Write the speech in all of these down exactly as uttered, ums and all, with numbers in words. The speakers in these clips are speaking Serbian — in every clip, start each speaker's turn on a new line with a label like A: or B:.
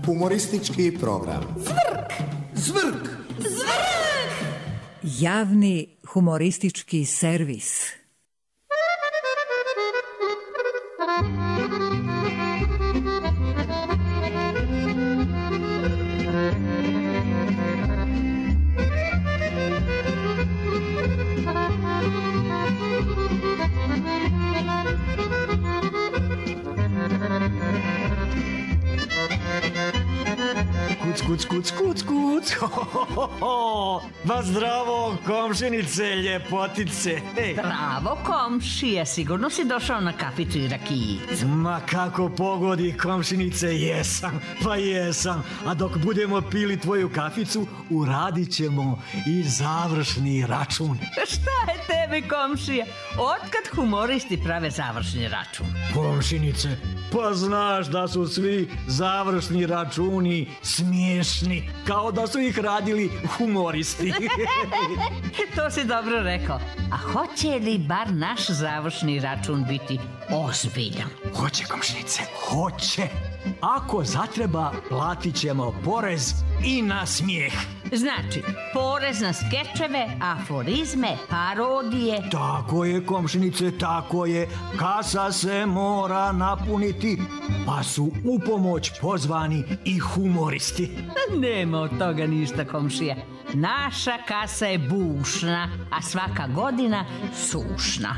A: Humoristički program.
B: Zvrk!
A: Zvrk!
B: Zvrk!
C: Javni humoristički servis.
D: Kuc, kuc, kuc, kuc. Ma zdravo, komšinice, ljepotice. Hej.
E: Bravo, komšija, sigurno si došao na kaficu i rakijicu.
D: Ma kako pogodi, komšinice, jesam, pa jesam. A dok budemo pili tvoju kaficu, uradit ćemo i završni račun.
E: Šta je tebi, komšija? Otkad humoristi prave završni račun?
D: Komšinice, pa znaš da su svi završni računi smiješni, kao da su ih radili humoristi.
E: To si dobro rekao. A hoće li bar naš završni račun biti ozbiljan?
D: Hoće, komšinice, hoće. Ako zatreba, platit ćemo porez i na smijeh.
E: Znači, porez na skečeve, aforizme, parodije.
D: Tako je, komšinice, tako je. Kasa se mora napuniti, pa su u pomoć pozvani i humoristi.
E: Nema od toga ništa, komšija. Naša kasa je bušna, a svaka godina sušna.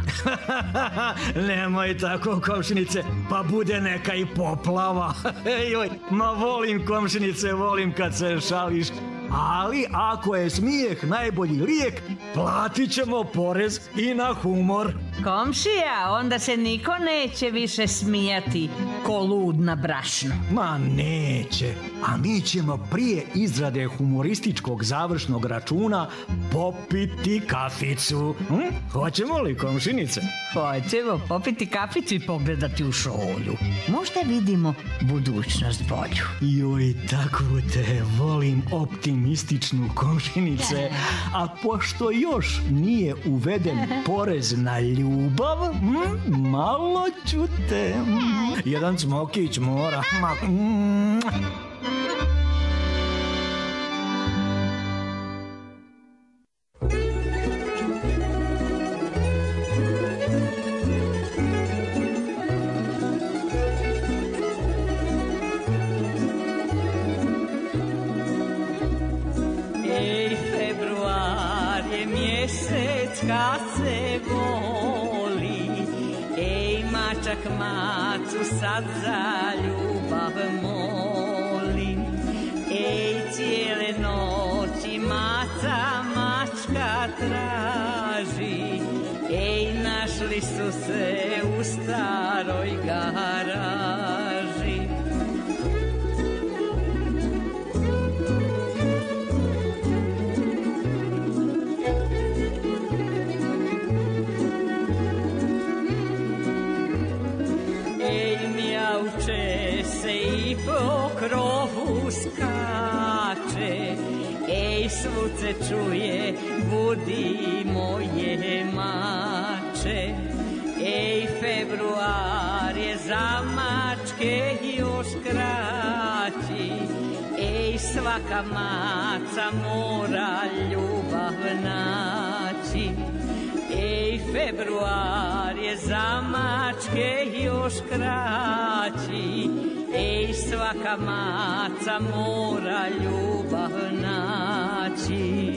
D: Nemoj tako, komšinice, pa bude neka i poplava. Joj, ma volim, komšinice, volim kad se šališ. Ali ako je smijeh najbolji lijek, platit ćemo porez i na humor.
E: Komšija, onda se niko neće više smijati ko lud na brašno.
D: Ma neće, a mi ćemo prije izrade humorističkog završnog računa popiti kaficu. Hm? Hoćemo li, komšinice?
E: Hoćemo popiti kaficu i pogledati u šolju. Možda vidimo budućnost bolju.
D: Joj, tako te volim, optimističnu, komšinice. A pošto još nije uveden porez na ljubav, hm, malo ću te... Hm, jedan cmokić mora... Ma, hm.
F: Kad se voli, ej mačak macu sad za ljubav moli. Ej cijele noći maca mačka traži, ej našli su se u staroj garaži. Mjauče se i po krovu skače, ej svud se čuje, budi moje mače. Ej februar je za mačke još kraći, ej svaka maca mora ljubav naći. Ej, februar je za mačke još kraći, ej, svaka maca mora ljubav naći.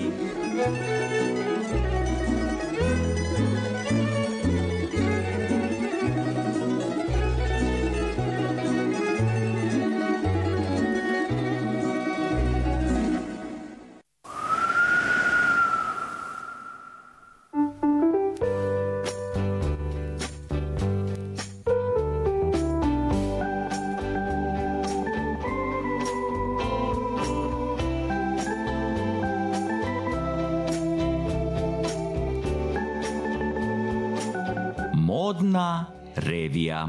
G: Modna revija.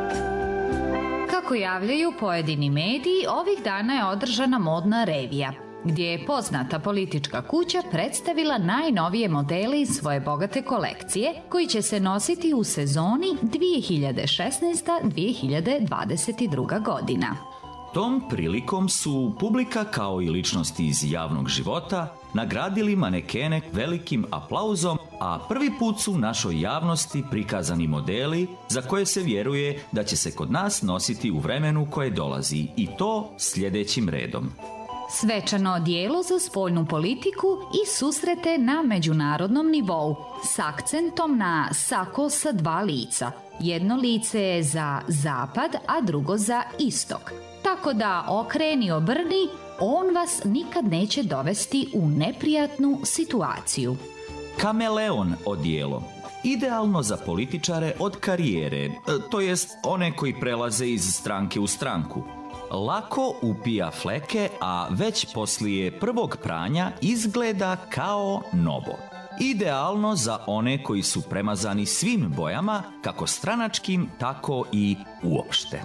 H: Kako javljaju pojedini mediji, ovih dana je održana modna revija.
B: gdje je poznata politička kuća predstavila najnovije modele iz svoje bogate kolekcije koji će se nositi u sezoni dvije hiljade šesnaesta dvije hiljade dvadeset druga godina.
G: Tom prilikom su publika kao i ličnosti iz javnog života nagradili manekene velikim aplauzom, a prvi put su našoj javnosti prikazani modeli za koje se vjeruje da će se kod nas nositi u vremenu koje dolazi, i to sljedećim redom.
B: Svečano odijelo za spoljnu politiku i susrete na međunarodnom nivou s akcentom na sako sa dva lica. Jedno lice je za zapad, a drugo za istok. Tako da okreni obrni, on vas nikad neće dovesti u neprijatnu situaciju.
G: Kameleon odijelo. Idealno za političare od karijere, to jest one koji prelaze iz stranke u stranku. Lako upija fleke, a već poslije prvog pranja izgleda kao novo. Idealno za one koji su premazani svim bojama, kako stranačkim, tako i uopšte.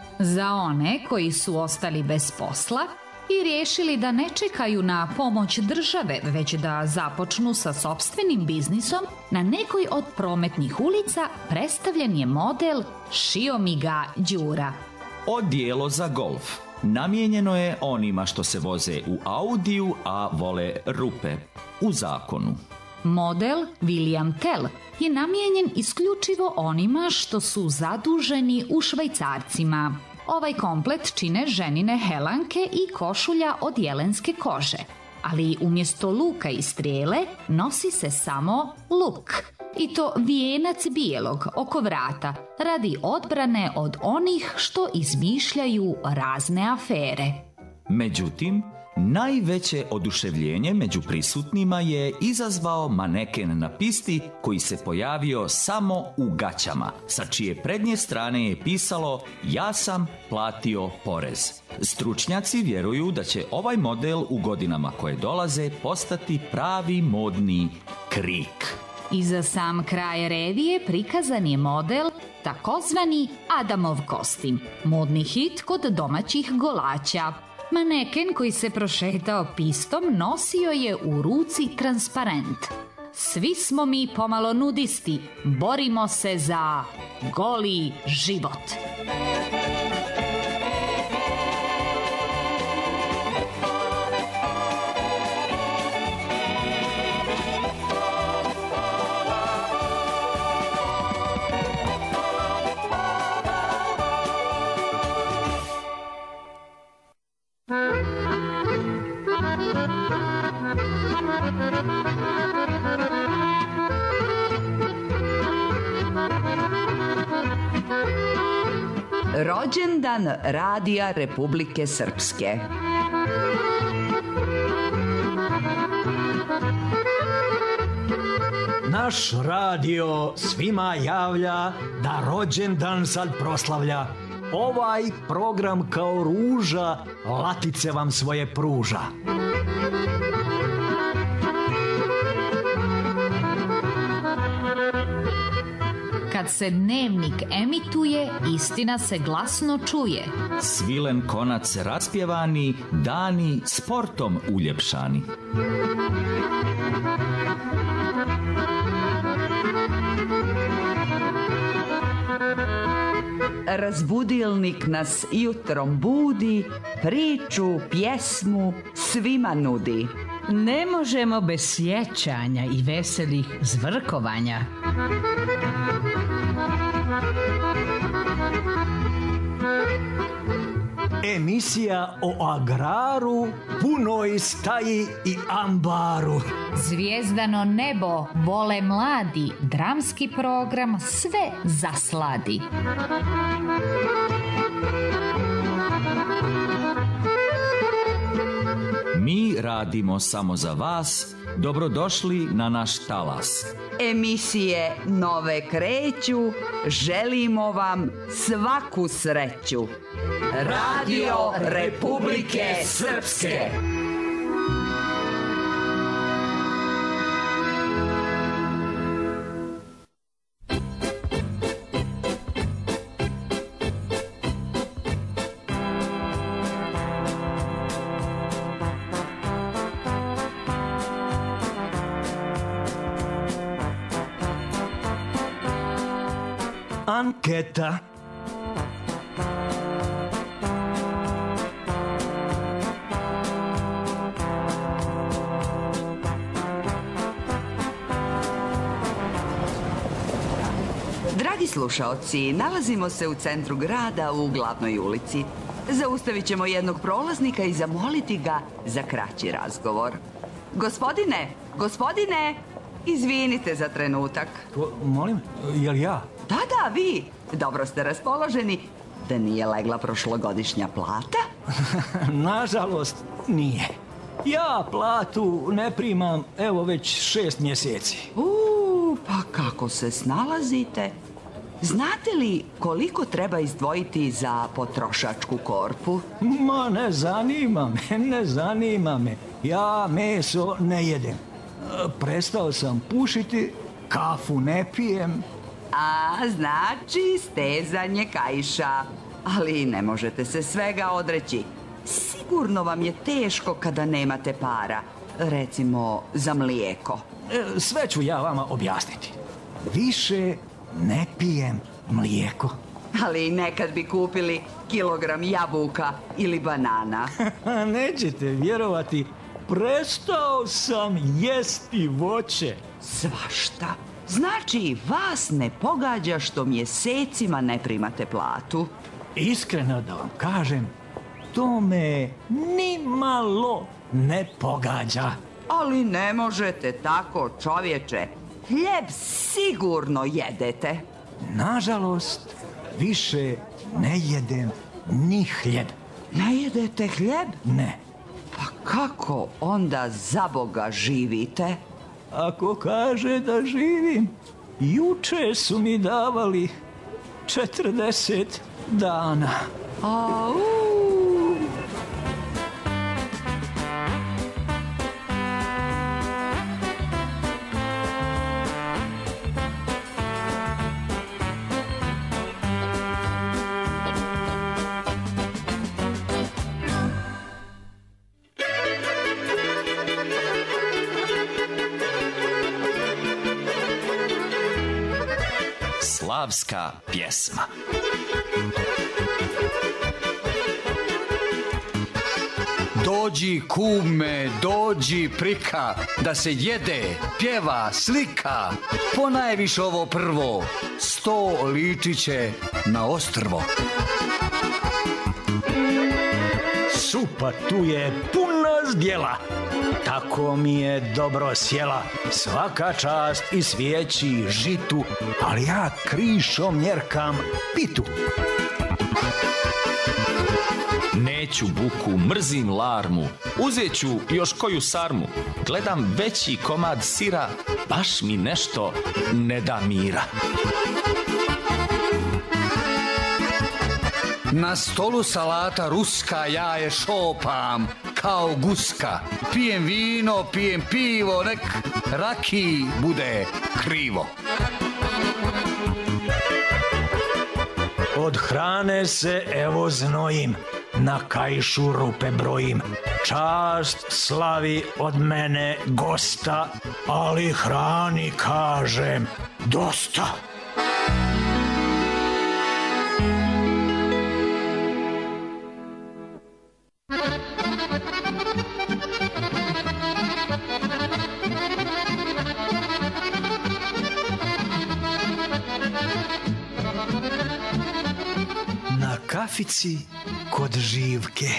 B: Za one koji su ostali bez posla i riješili da ne čekaju na pomoć države, već da započnu sa sopstvenim biznisom, na nekoj od prometnih ulica predstavljen je model Šio mi ga Đura.
G: Odijelo za golf. Namijenjeno je onima što se voze u Audiju, a vole rupe u zakonu.
B: Model William Tell je namijenjen isključivo onima što su zaduženi u švajcarcima. Ovaj komplet čine ženine helanke i košulja od jelenske kože, ali umjesto luka i strijele nosi se samo luk. I to vijenac bijelog oko vrata radi odbrane od onih što izmišljaju razne afere.
G: Međutim, najveće oduševljenje među prisutnima je izazvao maneken na pisti koji se pojavio samo u gaćama, sa čije prednje strane je pisalo "Ja sam platio porez". Stručnjaci vjeruju da će ovaj model u godinama koje dolaze postati pravi modni krik.
B: I za sam kraj revije prikazan je model takozvani Adamov kostim, modni hit kod domaćih golača. Maneken koji se prošetao pistom nosio je u ruci transparent. Svi smo mi pomalo nudisti, borimo se za goli život.
H: Rođendan Radija Republike Srpske.
D: Naš radio svima javlja da rođendan sad proslavlja. Ovaj program kao ruža latice vam svoje pruža.
B: Kad se dnevnik emituje, istina se glasno čuje.
G: Svilen konac raspjevani, dani sportom uljepšani.
H: Razbudilnik nas jutrom budi, priču, pjesmu svima nudi.
E: Ne možemo bez sjećanja i veselih zvrkovanja.
D: Emisija o agraru, punoj staji i ambaru.
B: Zvijezdano nebo vole mladi, dramski program sve zasladi.
G: Mi radimo samo za vas, dobrodošli na naš talas.
H: Emisije nove kreću, želimo vam svaku sreću. Radio Republike Srpske.
D: anketa.
H: Dragi slušaoci, nalazimo se u centru grada u glavnoj ulici. Zaustavit ćemo jednog prolaznika i zamoliti ga za kraći razgovor. Gospodine, gospodine, izvinite za trenutak.
D: To, molim, jel ja?
H: Da, da, vi. Dobro ste raspoloženi. Da nije legla prošlogodišnja plata?
D: Nažalost, nije. Ja platu ne primam, evo, već šest mjeseci.
H: Uuu, pa kako se snalazite? Znate li koliko treba izdvojiti za potrošačku korpu?
D: Ma ne zanima me, ne zanima me. Ja meso ne jedem. E, Prestao sam pušiti, kafu ne pijem.
H: A, znači stezanje kaiša. Ali ne možete se svega odreći. Sigurno vam je teško kada nemate para. Recimo za mlijeko.
D: E, Sve ću ja vama objasniti. Više ne pijem mlijeko.
H: Ali nekad bi kupili kilogram jabuka ili banana.
D: Nećete vjerovati, prestao sam jesti voće.
H: Svašta. Znači, vas ne pogađa što mjesecima ne primate platu.
D: Iskreno da vam kažem, to me ni malo ne pogađa.
H: Ali ne možete tako, čovječe. Hljeb sigurno jedete.
D: Nažalost, više ne jedem ni hljeb.
H: Ne jedete hljeb?
D: Ne.
H: Pa kako onda za Boga živite?
D: Ako kaže da živim, juče su mi davali četrdeset dana.
H: Au!
G: Slavska pjesma.
I: Dođi kume, dođi prika, da se jede, pjeva, slika. Ponajviš ovo prvo, sto ličiće na ostrvo.
D: Supa tu je puna zdjela, tako mi je dobro sjela. Svaka čast i svijeći žitu, ali ja krišom njerkam pitu.
G: Neću buku, mrzim larmu, uzet ću još koju sarmu. Gledam veći komad sira, baš mi nešto ne da mira.
I: Na stolu salata ruska, ja je šopam kao guska. Pijem vino, pijem pivo, nek raki bude krivo.
D: Od hrane se evo znojim, na kaišu rupe brojim. Čast slavi od mene gosta, ali hrani kažem dosta. Na kafici kod Živke.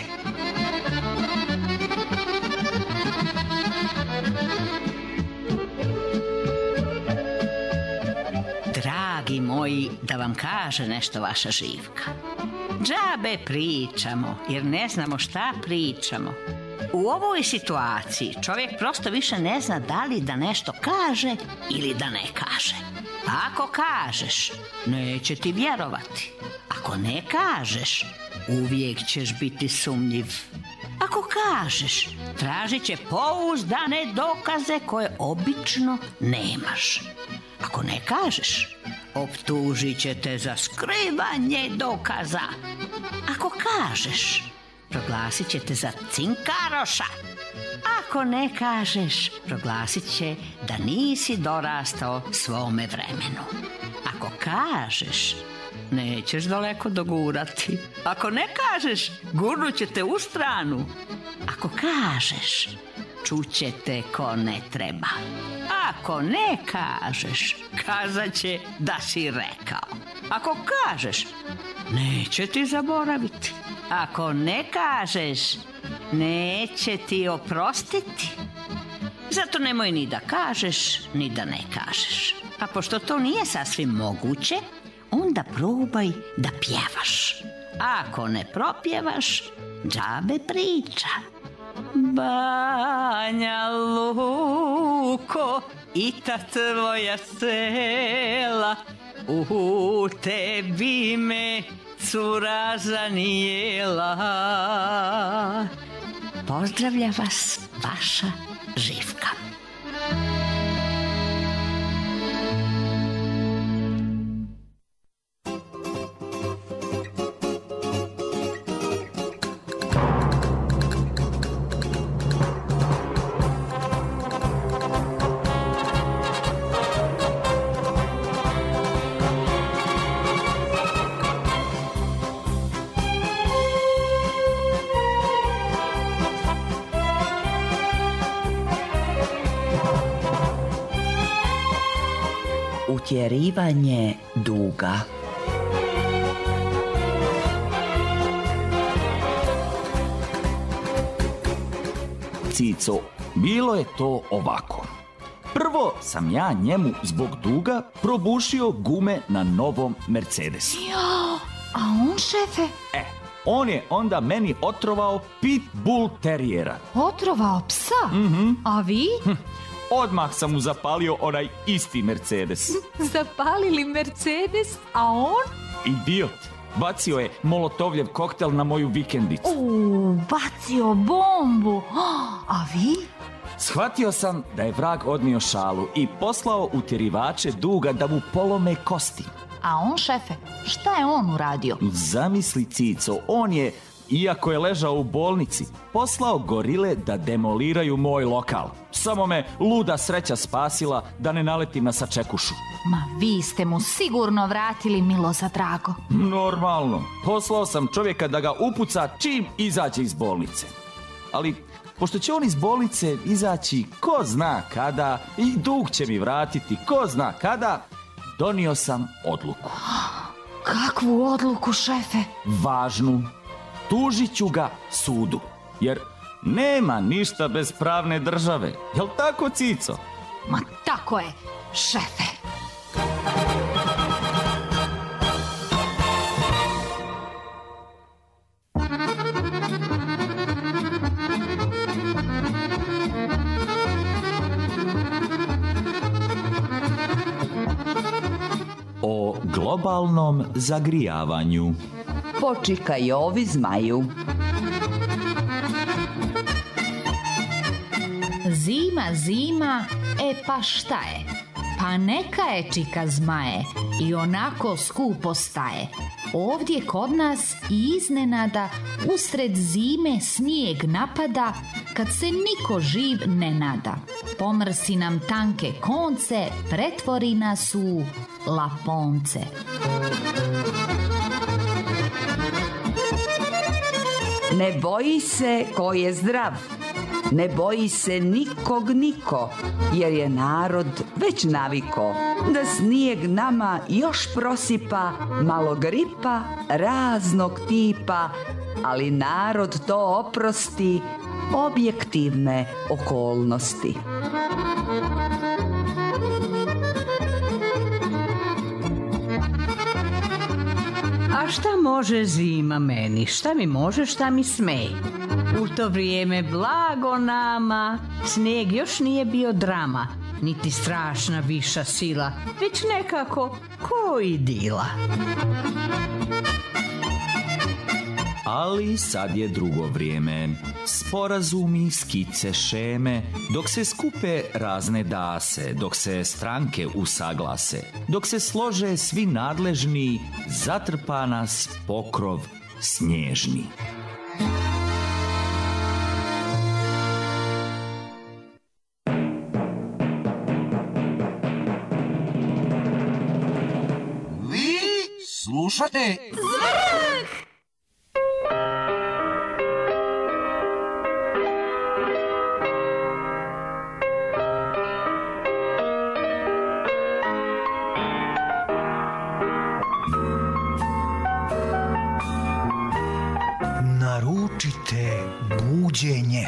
E: Dragi moji, da vam kaže nešto vaša Živka. Džabe pričamo, jer ne znamo šta pričamo. U ovoj situaciji čovjek prosto više ne zna da li da nešto kaže ili da ne kaže. Ako kažeš, neće ti vjerovati. Ako ne kažeš, uvijek ćeš biti sumnjiv. Ako kažeš, tražit će pouzdane dokaze koje obično nemaš. Ako ne kažeš, optužit će te za skrivanje dokaza. Ako kažeš, proglasit će te za cinkaroša. Ako ne kažeš, proglasit će da nisi dorastao svome vremenu. Ako kažeš, nećeš daleko dogurati. Ako ne kažeš, gurnut će te u stranu. Ako kažeš, čućete ko ne treba. Ako ne kažeš, kazat će da si rekao. Ako kažeš, neće ti zaboraviti. Ako ne kažeš, neće ti oprostiti. Zato nemoj ni da kažeš, ni da ne kažeš. A pošto to nije sasvim moguće, onda probaj da pjevaš. A ako ne propjevaš, džabe priča. Banja Luko, i ta tvoja sela, u tebi me cura zanijela. Pozdravlja vas vaša Živka.
J: Utjerivanje duga.
G: Cico, bilo je to ovako. Prvo sam ja njemu zbog duga probušio gume na novom Mercedesu.
B: Jo, a on, šefe?
G: E, on je onda meni otrovao pitbull terijera.
B: Otrovao psa?
G: Mhm.
B: A vi?
G: Hm. Odmah sam mu zapalio onaj isti Mercedes.
B: Zapalili Mercedes, a on?
G: Idiot. Bacio je molotovljev koktel na moju vikendicu.
B: U, bacio bombu. A vi?
G: Shvatio sam da je vrag odnio šalu i poslao utjerivače duga da mu polome kosti.
B: A on, šefe, šta je on uradio?
G: Zamisli, Cico, on je, iako je ležao u bolnici, poslao gorile da demoliraju moj lokal. Samo me luda sreća spasila da ne naletim na sačekušu.
B: Ma vi ste mu sigurno vratili milo za drago.
G: Normalno. Poslao sam čovjeka da ga upuca čim izađe iz bolnice. Ali, pošto će on iz bolnice izaći ko zna kada i dug će mi vratiti ko zna kada, donio sam odluku.
B: Kakvu odluku, šefe?
G: Važnu. Tužit ću ga sudu, jer nema ništa bez pravne države. Jel tako, Cico?
B: Ma tako je, šefe.
G: O globalnom zagrijavanju.
H: Počikaj ovi zmaju.
B: Zima, zima, e pa šta je? Pa neka je, čika zmaje, i onako skupo staje. Ovdje kod nas i iznenada usred zime snijeg napada, kad se niko živ ne nada. Pomrsi nam tanke konce, pretvori nas u laponce.
H: Ne boji se ko je zdrav, ne boji se nikog niko, jer je narod već naviko da snijeg nama još prosipa malo gripa raznog tipa, ali narod to oprosti, objektivne okolnosti.
E: A šta može zima meni? Šta mi može, šta mi sme? U to vrijeme blago nama, snijeg još nije bio drama, niti strašna viša sila, već nekako ko idila.
G: Ali sad je drugo vrijeme. Sporazumi, skice, šeme, dok se skupe razne dase, dok se stranke usaglase, dok se slože svi nadležni, zatrpa nas pokrov snježni.
A: Vi
K: Slušate?
L: Zvrk!
D: Naručite buđenje.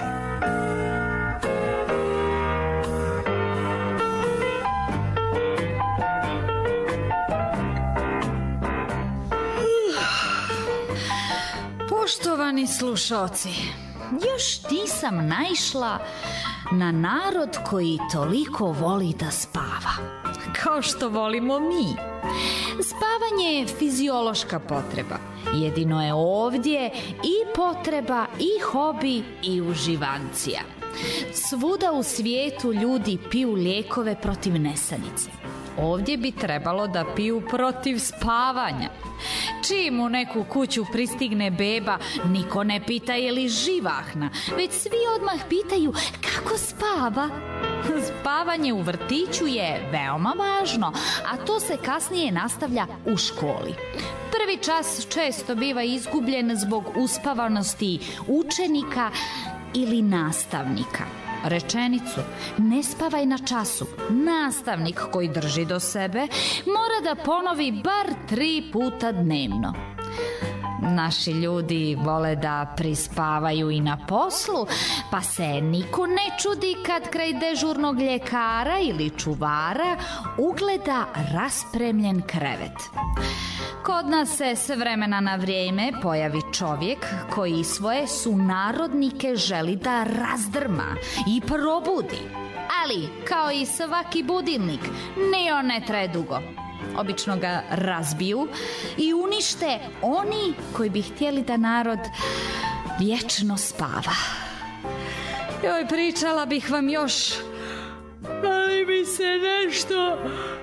B: Poštovani slušalci, još nisam naišla na narod koji toliko voli da spava, kao što volimo mi. Spavanje je fiziološka potreba. Jedino je ovdje i potreba, i hobi, i uživancija. Svuda u svijetu ljudi piju lijekove protiv nesanice. Ovdje bi trebalo da piju protiv spavanja. Čim u neku kuću pristigne beba, niko ne pita je li živahna, već svi odmah pitaju kako spava. Spavanje u vrtiću je veoma važno, a to se kasnije nastavlja u školi. Prvi čas često biva izgubljen zbog uspavanosti učenika ili nastavnika. Rečenicu "ne spavaj na času" nastavnik koji drži do sebe mora da ponovi bar tri puta dnevno. Naši ljudi vole da prispavaju i na poslu, pa se niko ne čudi kad kraj dežurnog ljekara ili čuvara ugleda raspremljen krevet. Kod nas se s vremena na vrijeme pojavi čovjek koji svoje sunarodnike želi da razdrma i probudi. Ali, kao i svaki budilnik, ni on ne traje dugo. Obično ga razbiju i unište oni koji bi htjeli da narod vječno spava. Joj, pričala bih vam još, ali bi se nešto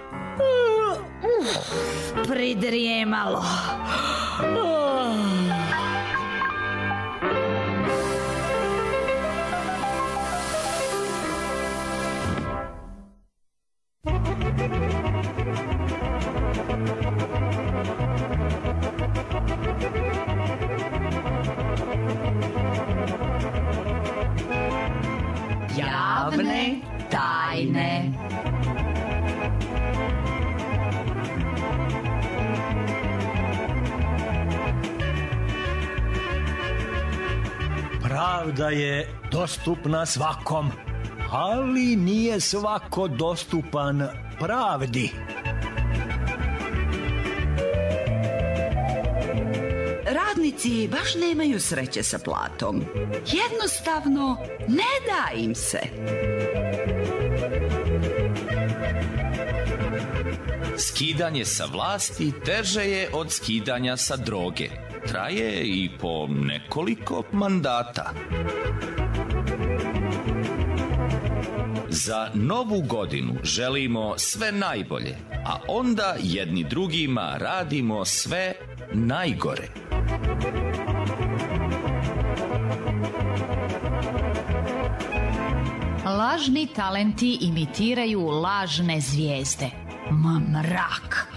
B: uh, pridrijemalo. Uh.
E: Javne tajne.
D: Pravda je dostupna svakom, ali nije svako dostupan pravdi.
H: Radnici baš nemaju sreće sa platom. Jednostavno, ne da im se.
G: Skidanje sa vlasti teže je od skidanja sa droge. Traje i po nekoliko mandata. Za novu godinu želimo sve najbolje, a onda jedni drugima radimo sve najgore.
B: Lažni talenti imitiraju lažne zvijezde. Ma mrak!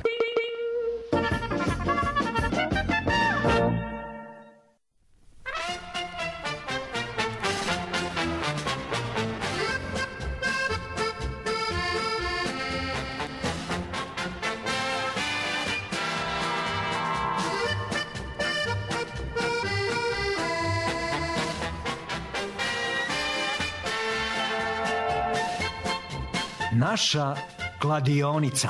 D: Naša kladionica.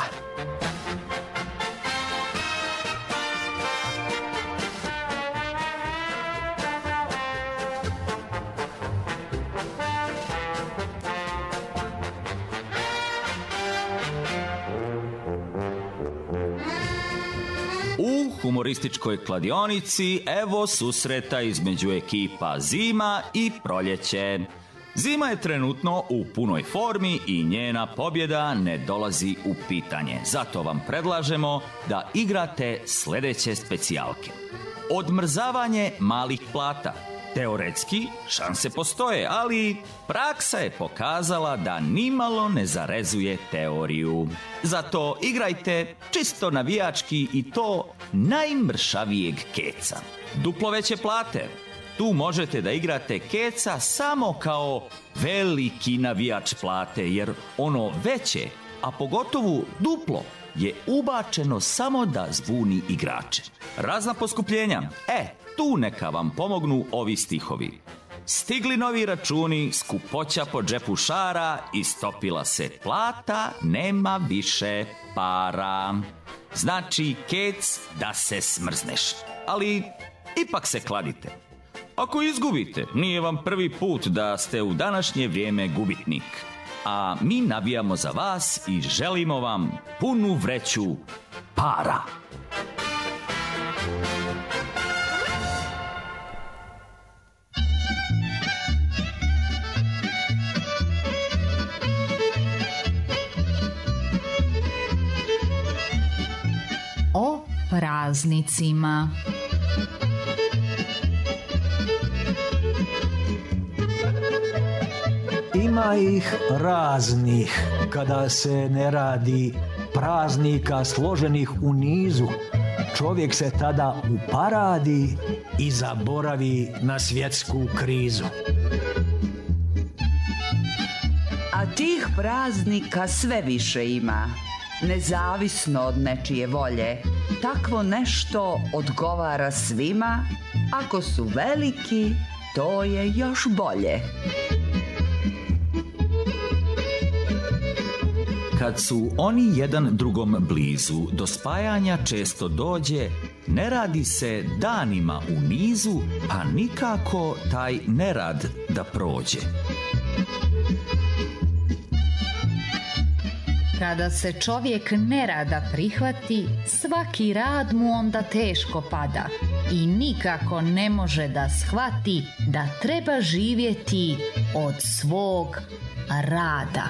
G: U humorističkoj kladionici evo susreta između ekipa Zima i Proljeće. Zima je trenutno u punoj formi i njena pobjeda ne dolazi u pitanje. Zato vam predlažemo da igrate sljedeće specijalke. Odmrzavanje malih plata, Teoretski šanse postoje, ali praksa je pokazala da nimalo ne zarezuje teoriju. Zato igrajte čisto navijački i to najmršavijeg keca. Duplo veće plate. Tu možete da igrate keca samo kao veliki navijač plate, jer ono veće, a pogotovo duplo, je ubačeno samo da zbuni igrače. Razna poskupljenja. E, tu neka vam pomognu ovi stihovi. Stigli novi računi, skupoća po džepu šara, istopila se plata, nema više para. Znači, kec, da se smrzneš. Ali ipak se kladite. Ako izgubite, nije vam prvi put da ste u današnje vrijeme gubitnik. A mi navijamo za vas i želimo vam punu vreću para.
B: O praznicima.
D: Ima ih raznih, kada se ne radi praznika složenih u nizu. Čovjek se tada uparadi i zaboravi na svjetsku krizu.
H: A tih praznika sve više ima, nezavisno od nečije volje. Takvo nešto odgovara svima, ako su veliki, to je još bolje.
G: Kad su oni jedan drugom blizu, do spajanja često dođe, ne radi se danima u nizu, a nikako taj nerad da prođe.
B: Kada se čovjek nerada prihvati, svaki rad mu onda teško pada i nikako ne može da shvati da treba živjeti od svog rada.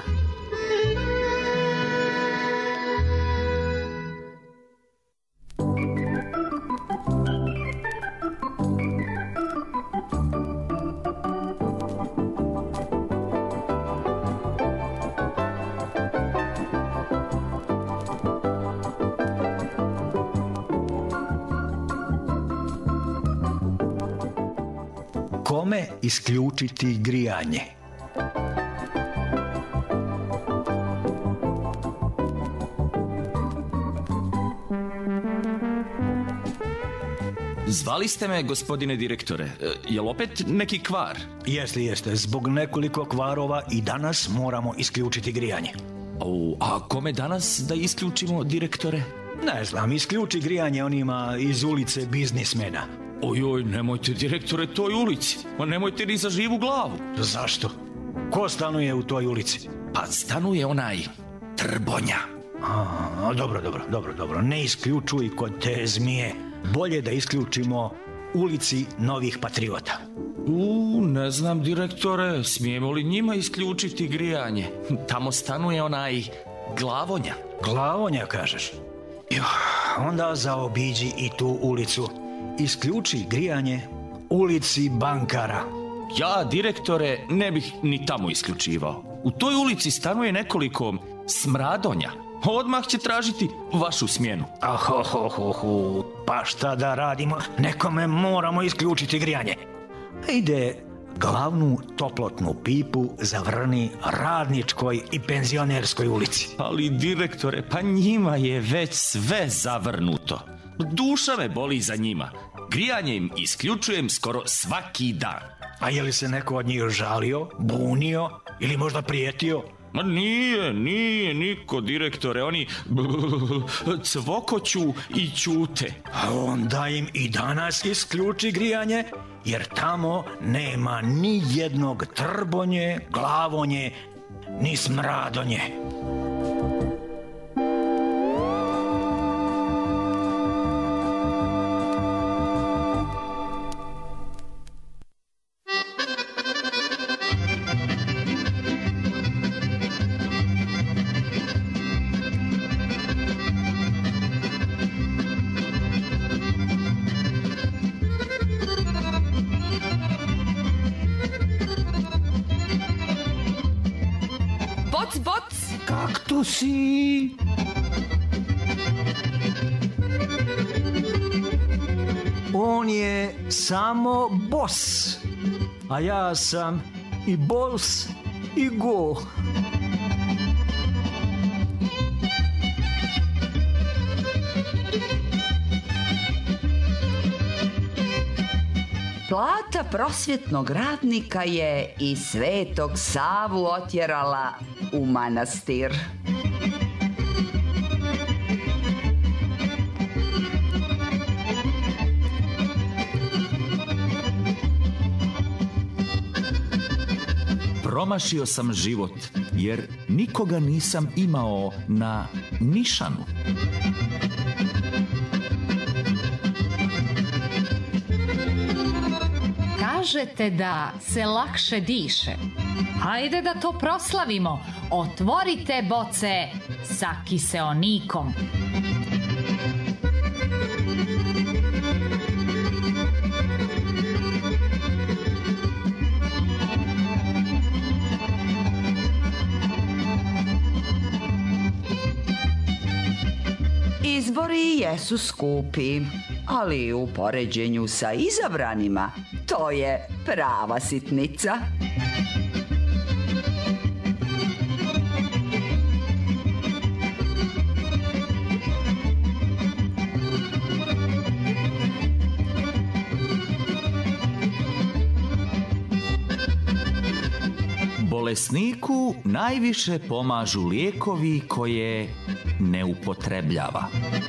D: Kome isključiti grijanje?
G: Zvali ste me, gospodine direktore. Jel opet neki kvar?
D: Jeste, jeste. Zbog nekoliko kvarova i danas moramo isključiti grijanje.
G: O, a kome danas da isključimo, direktore?
D: Ne znam, isključi grijanje onima iz ulice biznismena.
G: Ojoj, nemojte, direktore, toj ulici. Ma nemojte ni za živu glavu.
D: Zašto? Ko stanuje u toj ulici?
G: Pa stanuje onaj Trbonja.
D: A, dobro, dobro, dobro, dobro. Ne isključuj kod te zmije. Bolje da isključimo ulici Novih patriota.
G: U, ne znam, direktore, smijemo li njima isključiti grijanje? Tamo stanuje onaj Glavonja.
D: Glavonja, kažeš? Jo, onda zaobiđi i tu ulicu. Isključi grijanje ulici Bankara.
G: Ja, direktore, ne bih ni tamo isključivao. U toj ulici stanuje nekoliko smradonja. Odmah će tražiti vašu smjenu.
D: Ahohohoho, pa šta da radimo? Nekome moramo isključiti grijanje. Ide glavnu toplotnu pipu zavrni Radničkoj i Penzionerskoj ulici.
G: Ali, direktore, pa njima je već sve zavrnuto. Duša me boli za njima. Grijanje im isključujem skoro svaki dan.
D: A je li se neko od njih žalio, bunio ili možda prijetio?
G: Ma nije, nije niko, direktore, oni b- b- cvokoću i ćute.
D: A onda im i danas isključi grijanje, jer tamo nema ni jednog Trbonje, Glavonje, ni Smradonje. si? On je samo bos, a ja sam i bols i go.
H: Plata prosvjetnog radnika je i Svetog Savu otjerala u manastir.
G: Promašio sam život, jer nikoga nisam imao na nišanu.
B: Kažete da se lakše diše. Hajde da to proslavimo. Otvorite boce sa kiseonikom.
H: Izbori jesu skupi, ali u poređenju sa izabranima to je prava sitnica.
G: Bolesniku najviše pomažu lijekovi koje ne upotrebljava.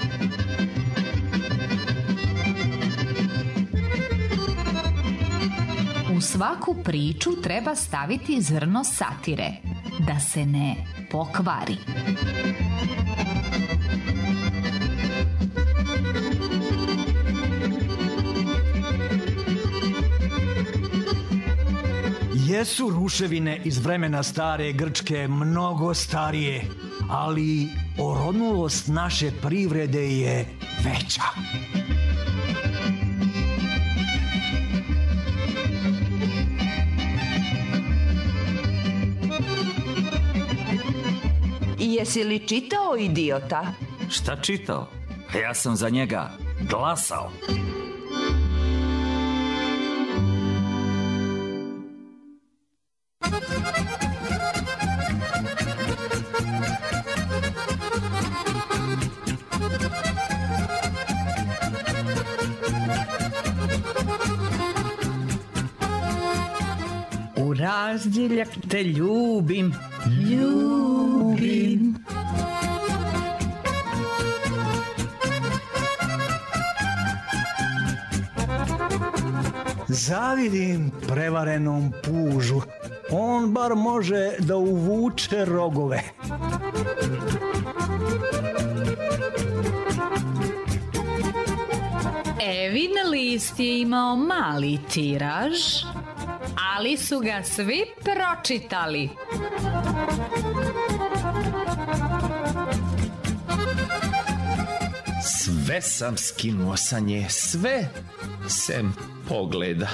B: U svaku priču treba staviti zrno satire, da se ne pokvari.
D: Jesu ruševine iz vremena stare Grčke mnogo starije, ali orodnulost naše privrede je veća.
H: Jesi li čitao Idiota?
G: Šta čitao? Ja sam za njega glasao.
E: U razdiljak te ljubim, ljubim.
D: Zavidim prevarenom pužu. On bar može da uvuče rogove.
B: Evin list je imao mali tiraž, ali su ga svi pročitali.
K: Sve sam skinuo sa nje, sve sem pogleda.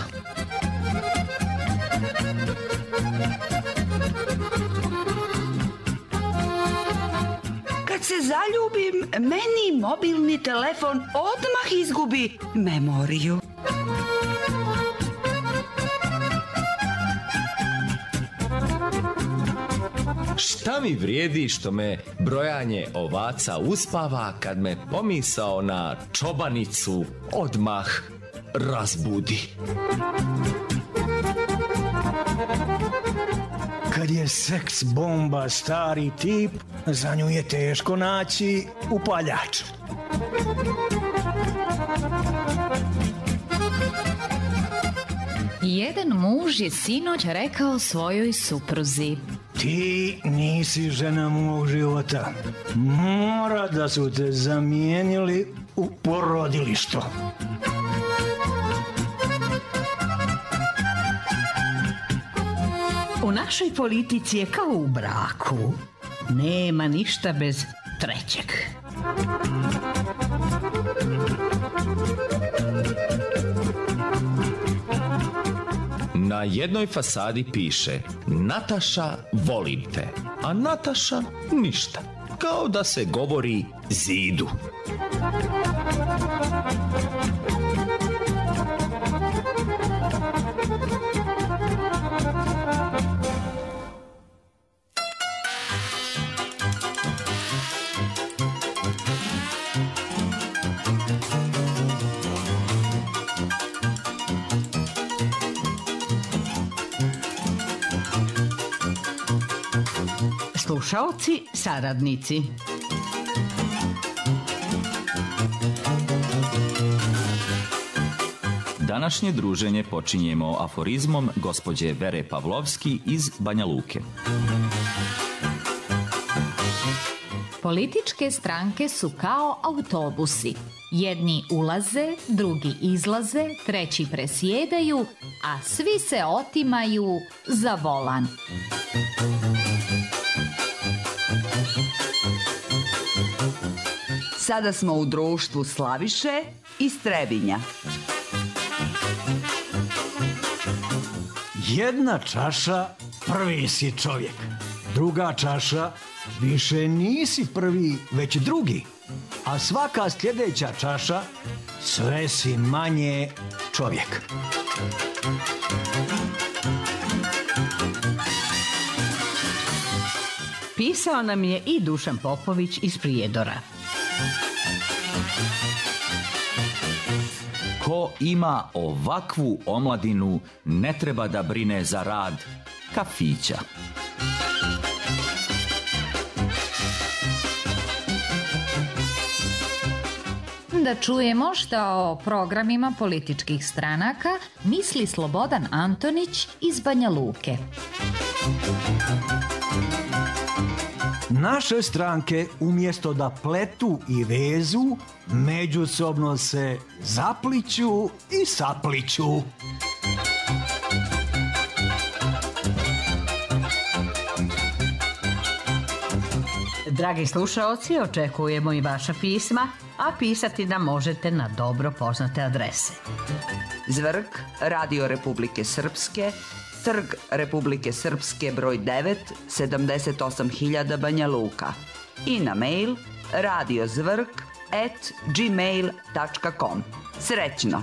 H: Kad se zaljubim, meni mobilni telefon odmah izgubi memoriju.
K: Šta mi vrijedi što me brojanje ovaca uspava kad me pomisao na čobanicu odmah razbudi.
D: Kad je seks bomba stari tip, za nju je teško naći upaljač.
B: Jedan muž je sinoć rekao svojoj supruzi:
D: Ti nisi žena mog života. Mora da su te zamijenili u porodilištu.
E: U našoj politici je kao u braku. Nema ništa bez trećeg.
K: Na jednoj fasadi piše Nataša, volim te, a Nataša ništa. Kao da se govori zidu.
E: Slušaoci, saradnici.
G: Današnje druženje počinjemo aforizmom gospođe Vere Pavlovski iz Banja Luke.
B: Političke stranke su kao autobusi. Jedni ulaze, drugi izlaze, treći presjedaju, a svi se otimaju za volan.
H: Sada smo u društvu Slaviše iz Trebinja.
D: Jedna čaša, prvi si čovjek. Druga čaša, više nisi prvi, već drugi. A svaka sljedeća čaša, sve si manje čovjek.
E: Pisao nam je i Dušan Popović iz Prijedora.
G: Ko ima ovakvu omladinu, ne treba da brine za rad kafića.
B: Da čujemo šta o programima političkih stranaka misli Slobodan Antonić iz Banja Luke.
D: Naše stranke umjesto da pletu i vezu, međusobno se zapliću i sapliću.
E: Dragi slušaoci, očekujemo i vaša pisma, a pisati nam možete na dobro poznate adrese.
H: Zvrk, Radio Republike Srpske, Trg Republike Srpske broj devet, sedamdeset osam hiljada Banja Luka i na mail radiozvrk at gmail tačka com. Srećno!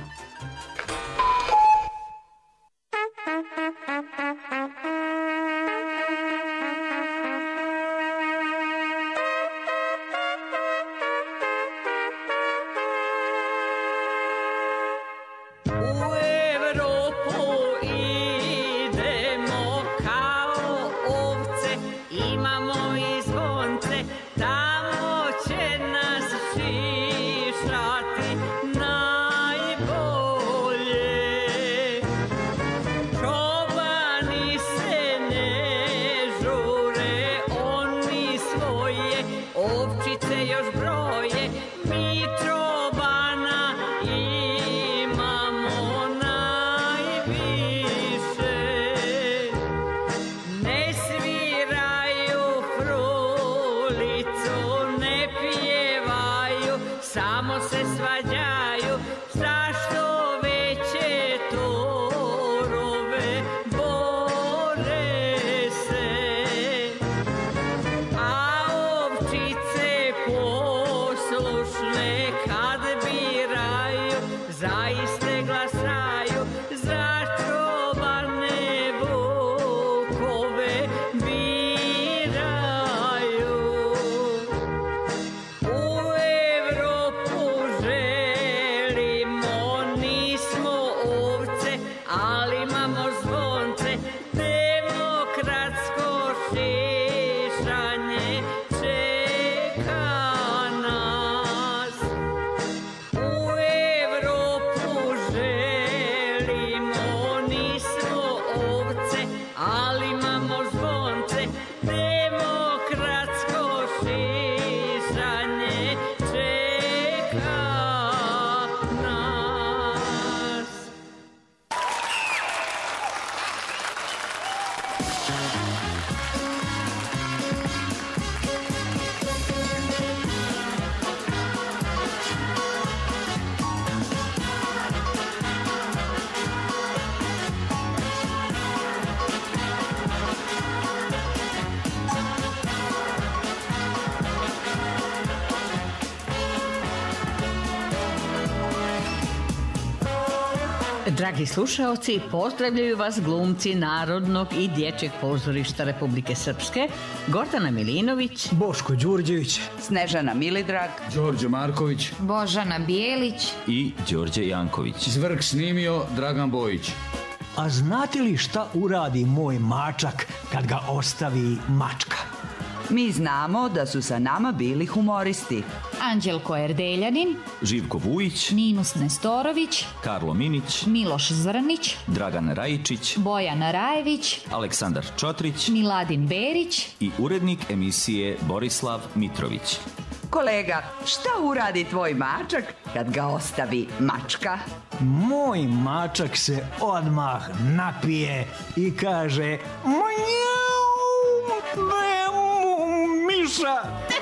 E: Dragi slušaoci, pozdravljaju vas glumci Narodnog i Dječjeg pozorišta Republike Srpske, Gordana Milinović,
D: Boško Đurđević,
H: Snežana Milidrag,
I: Đorđe Marković,
B: Božana Bijelić
G: i Đorđe Janković.
I: Zvrk snimio Dragan Bojić.
D: A znate li šta uradi moj mačak kad ga ostavi mačka?
H: Mi znamo da su sa nama bili humoristi.
B: Anđelko Erdeljanin,
G: Živko Vujić,
B: Ninus Nestorović,
G: Karlo Minić,
B: Miloš Zrnić,
G: Dragan Rajičić,
B: Bojan Rajević,
G: Aleksandar Čotrić
B: Miladin Berić.
G: i urednik emisije Borislav Mitrović.
H: Kolega, šta uradi tvoj mačak kad ga ostavi mačka?
D: Moj mačak se odmah napije i kaže Mnjau, bemu, Miša.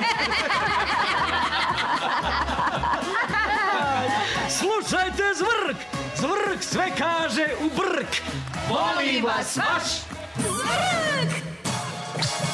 D: Slušajte Zvrk, Zvrk sve kaže u brk.
H: Voli vas vaš
B: Zvrk!